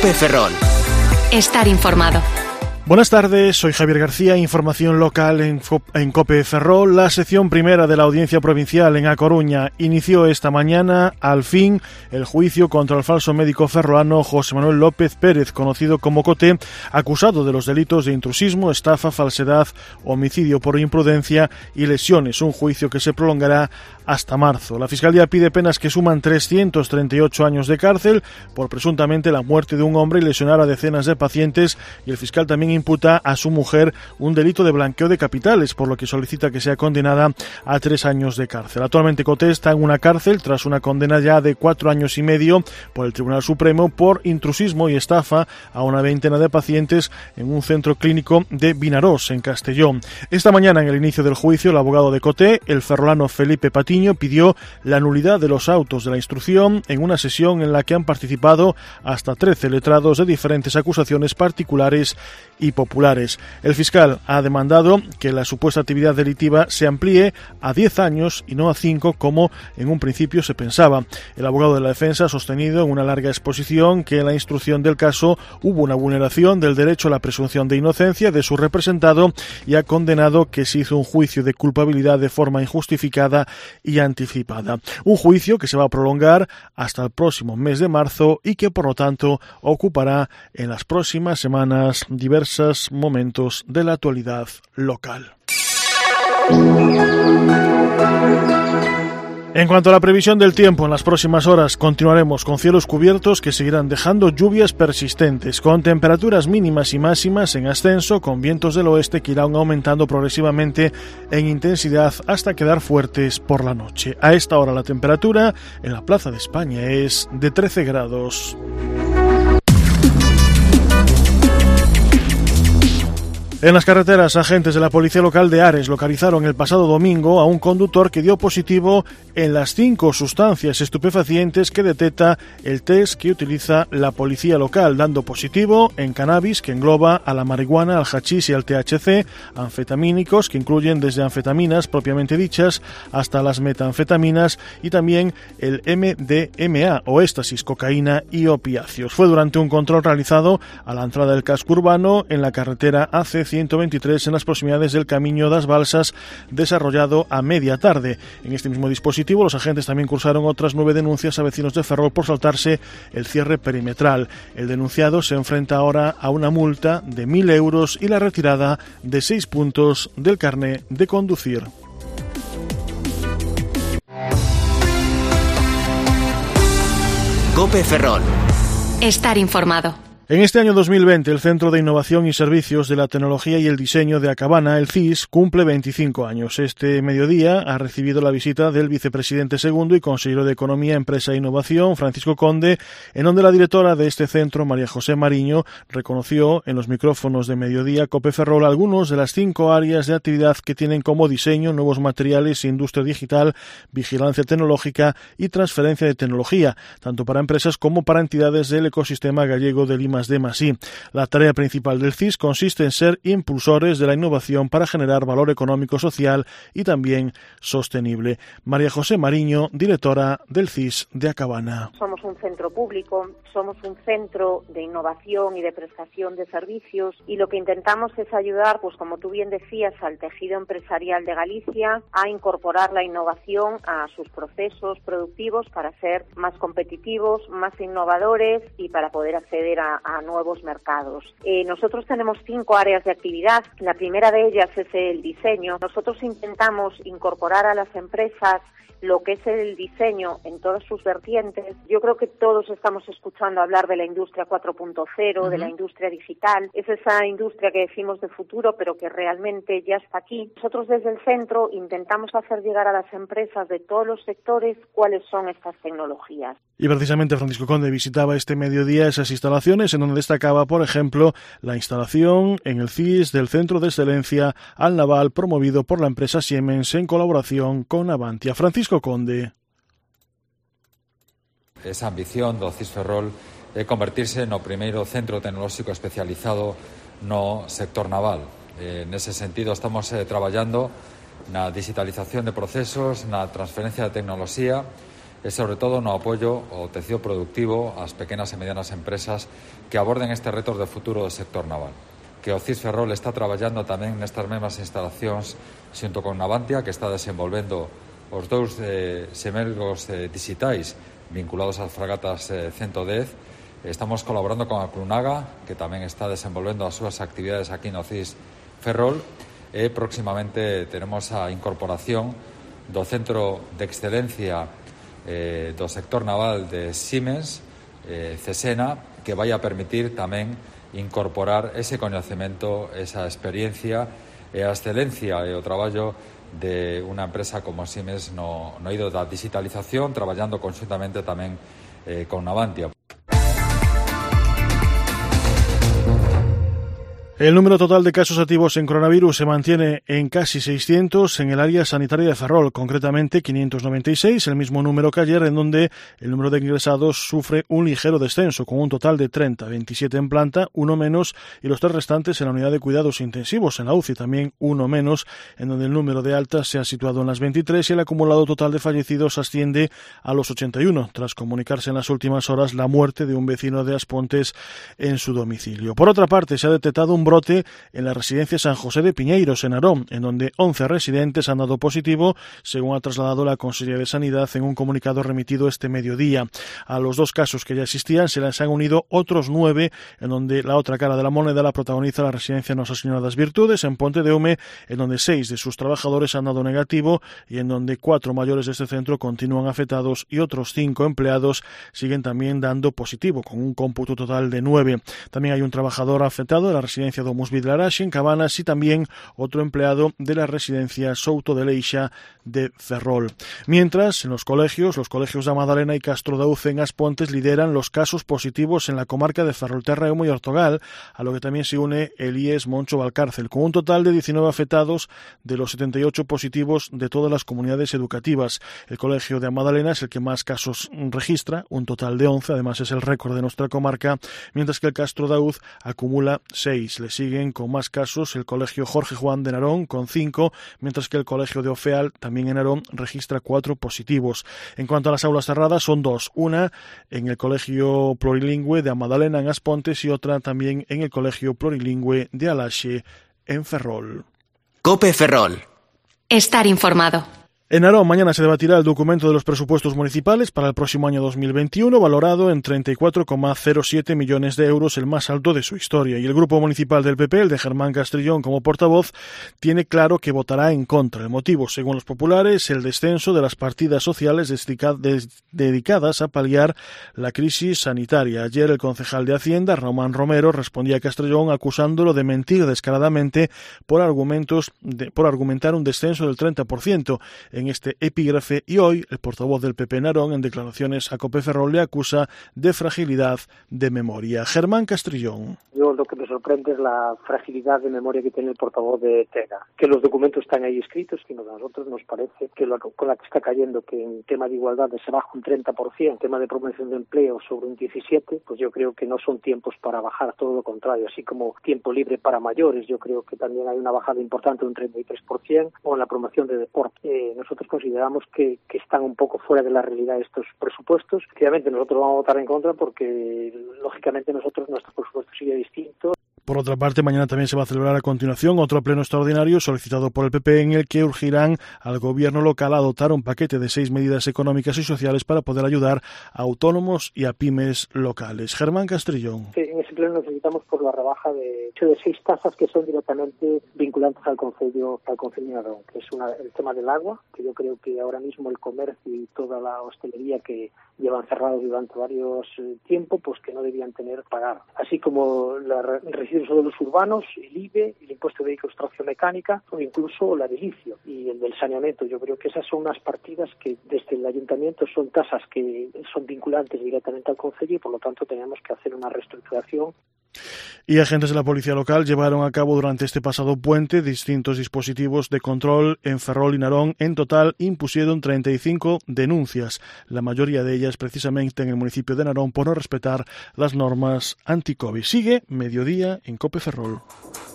COPE Ferrol. Estar informado. Buenas tardes, soy Javier García, información local en COPE Ferrol. La sección primera de la Audiencia Provincial en A Coruña inició esta mañana, al fin, el juicio contra el falso médico ferrolano José Manuel López Pérez, conocido como Coté, acusado de los delitos de intrusismo, estafa, falsedad, homicidio por imprudencia y lesiones, un juicio que se prolongará hasta marzo. La Fiscalía pide penas que suman 338 años de cárcel por presuntamente la muerte de un hombre y lesionar a decenas de pacientes, y el fiscal también imputa a su mujer un delito de blanqueo de capitales, por lo que solicita que sea condenada a 3 años de cárcel. Actualmente Coté está en una cárcel tras una condena ya de 4 años y medio por el Tribunal Supremo por intrusismo y estafa a una veintena de pacientes en un centro clínico de Vinarós, en Castellón. Esta mañana, en el inicio del juicio, el abogado de Coté, el ferrolano Felipe Patiño, pidió la nulidad de los autos de la instrucción en una sesión en la que han participado hasta 13 letrados de diferentes acusaciones particulares y populares. El fiscal ha demandado que la supuesta actividad delictiva se amplíe a 10 años y no a 5 como en un principio se pensaba. El abogado de la defensa ha sostenido en una larga exposición que en la instrucción del caso hubo una vulneración del derecho a la presunción de inocencia de su representado y ha condenado que se hizo un juicio de culpabilidad de forma injustificada y anticipada. Un juicio que se va a prolongar hasta el próximo mes de marzo y que, por lo tanto, ocupará en las próximas semanas diversos momentos de la actualidad local. En cuanto a la previsión del tiempo, en las próximas horas continuaremos con cielos cubiertos que seguirán dejando lluvias persistentes, con temperaturas mínimas y máximas en ascenso, con vientos del oeste que irán aumentando progresivamente en intensidad hasta quedar fuertes por la noche. A esta hora la temperatura en la Plaza de España es de 13 grados. En las carreteras, agentes de la Policía Local de Ares localizaron el pasado domingo a un conductor que dio positivo en las 5 sustancias estupefacientes que detecta el test que utiliza la policía local, dando positivo en cannabis, que engloba a la marihuana, al hachís y al THC, anfetamínicos, que incluyen desde anfetaminas propiamente dichas hasta las metanfetaminas, y también el MDMA o éxtasis, cocaína y opiáceos. Fue durante un control realizado a la entrada del casco urbano en la carretera AC-123 en las proximidades del Camiño das Balsas, desarrollado a media tarde. En este mismo dispositivo los agentes también cursaron otras 9 denuncias a vecinos de Ferrol por saltarse el cierre perimetral. El denunciado se enfrenta ahora a una multa de 1.000 euros y la retirada de 6 puntos del carné de conducir. COPE Ferrol. Estar informado. En este año 2020, el Centro de Innovación y Servicios de la Tecnología y el Diseño de Acabana, el CIS, cumple 25 años. Este mediodía ha recibido la visita del vicepresidente segundo y consejero de Economía, Empresa e Innovación, Francisco Conde, en donde la directora de este centro, María José Mariño, reconoció en los micrófonos de Mediodía COPE Ferrol algunos de las 5 áreas de actividad que tienen como diseño, nuevos materiales, industria digital, vigilancia tecnológica y transferencia de tecnología, tanto para empresas como para entidades del ecosistema gallego del I+D+I. La tarea principal del CIS consiste en ser impulsores de la innovación para generar valor económico, social y también sostenible. María José Mariño, directora del CIS de Acabana. Somos un centro público, somos un centro de innovación y de prestación de servicios, y lo que intentamos es ayudar, pues como tú bien decías, al tejido empresarial de Galicia a incorporar la innovación a sus procesos productivos para ser más competitivos, más innovadores y para poder acceder a nuevos mercados. Nosotros tenemos 5 áreas de actividad. La primera de ellas es el diseño. Nosotros intentamos incorporar a las empresas lo que es el diseño en todas sus vertientes. Yo creo que todos estamos escuchando hablar de la industria 4.0, de la industria digital. Es esa industria que decimos de futuro, pero que realmente ya está aquí. Nosotros desde el centro intentamos hacer llegar a las empresas de todos los sectores cuáles son estas tecnologías. Y precisamente Francisco Conde visitaba este mediodía esas instalaciones, en donde destacaba, por ejemplo, la instalación en el CIS del Centro de Excelencia al Naval, promovido por la empresa Siemens en colaboración con Avantia. Francisco Conde. Esa ambición do CIS Ferrol é convertirse no primeiro centro tecnolóxico especializado no sector naval. Nese sentido estamos traballando na digitalización de procesos, na transferencia de tecnoloxía e sobre todo no apoio ao tecido productivo, ás pequenas e medianas empresas que aborden estes retos de futuro do sector naval. Que o CIS Ferrol está traballando tamén nestas mesmas instalacións xunto con Navantia, que está desenvolvendo os dous semelgos digitais vinculados ás fragatas 110. Estamos colaborando con a Clunaga, que tamén está desenvolvendo as súas actividades aquí no CIS Ferrol, e próximamente teremos a incorporación do Centro de Excelencia do sector naval de Siemens, Cesena, que vai a permitir tamén incorporar ese coñecemento, esa experiencia e a excelencia e o traballo de unha empresa como Siemens no eido da digitalización, traballando conxuntamente tamén con Navantia. El número total de casos activos en coronavirus se mantiene en casi 600 en el área sanitaria de Ferrol, concretamente 596, el mismo número que ayer, en donde el número de ingresados sufre un ligero descenso, con un total de 30, 27 en planta, uno menos, y los 3 restantes en la unidad de cuidados intensivos, en la UCI también uno menos, en donde el número de altas se ha situado en las 23 y el acumulado total de fallecidos asciende a los 81, tras comunicarse en las últimas horas la muerte de un vecino de Aspontes en su domicilio. Por otra parte, se ha detectado un brote en la residencia San José de Piñeiros, en Narón, en donde 11 residentes han dado positivo, según ha trasladado la Consejería de Sanidad en un comunicado remitido este mediodía. A los 2 casos que ya existían se les han unido otros 9, en donde la otra cara de la moneda la protagoniza la residencia Nosa Señora das Virtudes, en Ponte de Hume, en donde 6 de sus trabajadores han dado negativo y en donde 4 mayores de este centro continúan afectados y otros 5 empleados siguen también dando positivo, con un cómputo total de 9. También hay un trabajador afectado de la residencia Domus Vidlaraxe en Cabanas y también otro empleado de la residencia Souto de Leixa de Ferrol. Mientras, en los colegios de Madalena y Castro Dauz en Aspontes lideran los casos positivos en la comarca de Ferrolterra, Eumo y Ortogal, a lo que también se une el IES Moncho Valcárcel, con un total de 19 afectados de los 78 positivos de todas las comunidades educativas. El colegio de Madalena es el que más casos registra, un total de 11, además es el récord de nuestra comarca, mientras que el Castro Dauz acumula 6. Le siguen con más casos el colegio Jorge Juan de Narón con 5, mientras que el colegio de Ofeal, también en Narón, registra 4 positivos. En cuanto a las aulas cerradas, son 2, una en el colegio plurilingüe de Amadalena en Aspontes y otra también en el colegio plurilingüe de Alaxe en Ferrol. COPE Ferrol. Estar informado. En Narón mañana se debatirá el documento de los presupuestos municipales para el próximo año 2021, valorado en 34,07 millones de euros, el más alto de su historia. Y el grupo municipal del PP, el de Germán Castrillón como portavoz, tiene claro que votará en contra. El motivo, según los populares, el descenso de las partidas sociales dedicadas a paliar la crisis sanitaria. Ayer el concejal de Hacienda, Román Romero, respondía a Castrillón acusándolo de mentir descaradamente por argumentar un descenso del 30%. En este epígrafe, y hoy el portavoz del PP Narón, en declaraciones a COPE Ferrol, le acusa de fragilidad de memoria. Germán Castrillón. Yo lo que me sorprende es la fragilidad de memoria que tiene el portavoz de Tega, que los documentos están ahí escritos, que a nosotros nos parece que con la que está cayendo, que en tema de igualdad se baja un 30%, en tema de promoción de empleo sobre un 17%, pues yo creo que no son tiempos para bajar, todo lo contrario, así como tiempo libre para mayores, yo creo que también hay una bajada importante de un 33%, o en la promoción de deporte. Nosotros consideramos que están un poco fuera de la realidad estos presupuestos. Efectivamente, nosotros vamos a votar en contra porque, lógicamente, nuestro presupuesto sigue distinto. Por otra parte, mañana también se va a celebrar a continuación otro pleno extraordinario solicitado por el PP, en el que urgirán al gobierno local a adoptar un paquete de 6 medidas económicas y sociales para poder ayudar a autónomos y a pymes locales. Germán Castrillón. Sí, en ese pleno necesitamos por la rebaja de 6 tasas que son directamente vinculantes al Concello Narón, que es el tema del agua, que yo creo que ahora mismo el comercio y toda la hostelería que llevan cerrados durante varios tiempos, pues que no debían tener pagar. Así como residuos de los urbanos, el IBE, el impuesto de vehículos tracción mecánica o incluso la del litio y el del saneamiento. Yo creo que esas son unas partidas que desde el ayuntamiento son tasas que son vinculantes directamente al concello y por lo tanto tenemos que hacer una reestructuración. Y agentes de la policía local llevaron a cabo durante este pasado puente distintos dispositivos de control en Ferrol y Narón. En total impusieron 35 denuncias, la mayoría de ellas precisamente en el municipio de Narón por no respetar las normas anti-COVID. Sigue Mediodía en COPE Ferrol.